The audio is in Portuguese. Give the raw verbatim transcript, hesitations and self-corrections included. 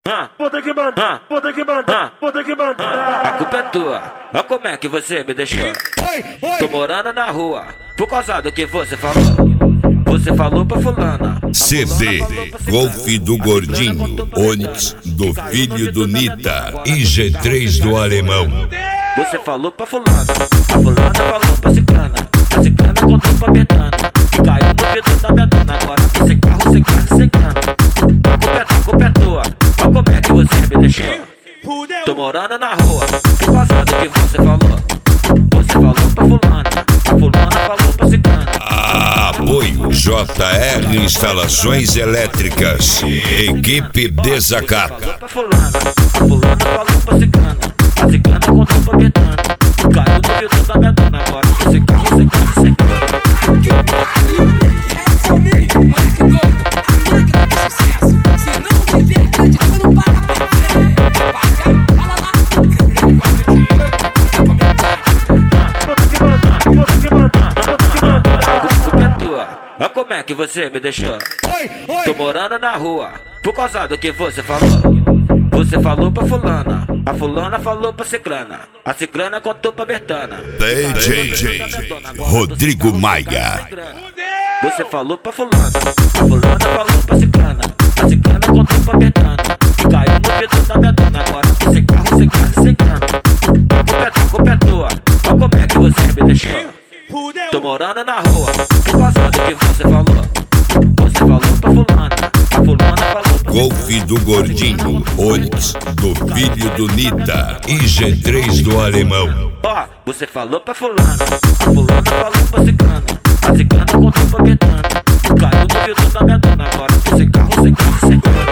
vou ter que mandar, vou ter que mandar, vou ter que mandar. A culpa é tua, olha como é que você me deixou. Tô morando na rua, por causa do que você falou. Você falou pra fulana. C D Golf do Gordinho, Onix do filho do Nita e G três do Alemão. Você falou pra fulana, a fulana falou pra ciclana, a ciclana contou pra Betana, que caiu no vidro da Betana. Agora esse carro, esse carro, esse carro. A culpa é tua, a culpa é tua, olha como é que você me deixou. Tô morando na rua, por causa do que você falou. Você falou pra fulana, a fulana falou pra ciclana. Apoio J R Instalações Elétricas, equipe Desacato. Pra fulana, a fulana falou pra ciclana, a ciclana contou pra Betana, caiu no vidro da Betana. Agora esse carro, esse carro, esse carro. Olha como é que você me deixou. Tô morando na rua, por causa do que você falou. Você falou pra fulana, a fulana falou pra ciclana, a ciclana contou pra Betana. D J Rodrigo Maia. Você falou pra fulana, a fulana falou pra ciclana, a ciclana contou pra Betana, caiu no vidro da Betana. Agora esse carro, esse carro, esse carro. A culpa é tua, a culpa é tua, olha como é que você me deixou. Tô morando na rua, por causa do que você falou. Você falou pra fulana, a fulana falou pra Golf do Gordinho, Onix do filho do Nita e G três do Alemão. Ó, você falou pra fulana, a fulana falou pra ciclana, a ciclana contou pra Betana, caiu no vidro da Betana. Agora esse carro, esse carro, esse carro.